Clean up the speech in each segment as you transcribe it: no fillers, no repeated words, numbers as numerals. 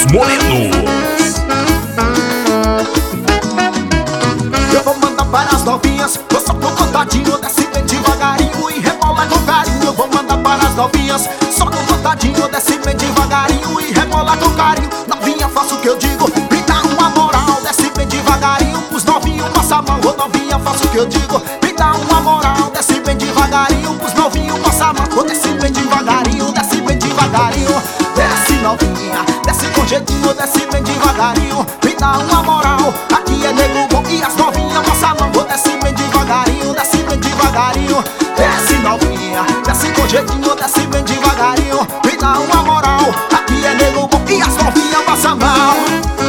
morenos. Eu vou mandar para as novinhas, eu só tô contadinho, desce bem devagarinho e rebola com carinho. Eu vou mandar para as novinhas, só tô contadinho, desce bem devagarinho e rebola com carinho. Novinha, faço o que eu digo, me dá uma moral, desce bem devagarinho. Os novinhos passa a mão, ô novinha, faço o que eu digo, me dá uma moral, desce bem devagarinho. Os novinhos passa a mão, ô desce bem devagarinho, desce bem devagarinho. Desce novinha, desce com jeitinho, desce bem devagarinho, me dá uma moral. Aqui é nego bom e as novinhas passa a mão, ô desce bem devagarinho, desce bem devagarinho. Desce novinha, desce com jeitinho, desce bem devagarinho, me dá uma moral. Aqui é nego bom e as novinhas passa a mão.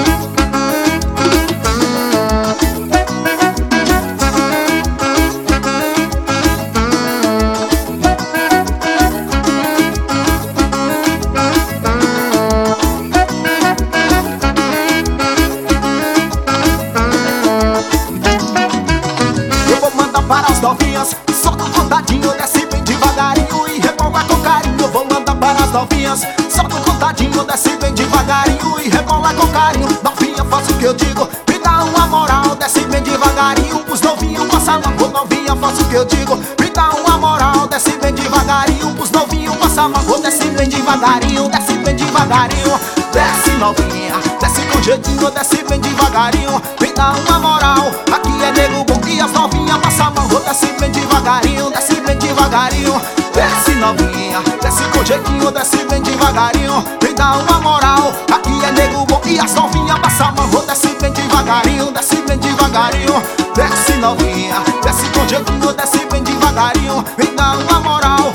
Para as novinhas, só do contadinho, desce bem devagarinho e rebola com carinho. Eu vou mandar para as novinhas, só do contadinho, desce bem devagarinho e rebola com carinho. Novinha, faço o que eu digo, me dá uma moral, desce bem devagarinho. Os novinhos passa a mão, ô novinha, faço o que eu digo, me dá uma moral, desce bem devagarinho. Os novinhos passa a mão, ô desce bem devagarinho, desce bem devagarinho. Desce novinha, desce com jeitinho, desce bem devagarinho, me dá uma moral. Aqui é nego bom e as novinhas passa a mão, desce bem devagarinho, desce bem devagarinho. Desce novinha, desce com jeitinho, desce bem devagarinho, me dá uma moral. Aqui é nego bom e as novinhas passa a mão, desce bem devagarinho, desce bem devagarinho. Desce novinha, desce com jeitinho, desce bem devagarinho, me dá uma moral.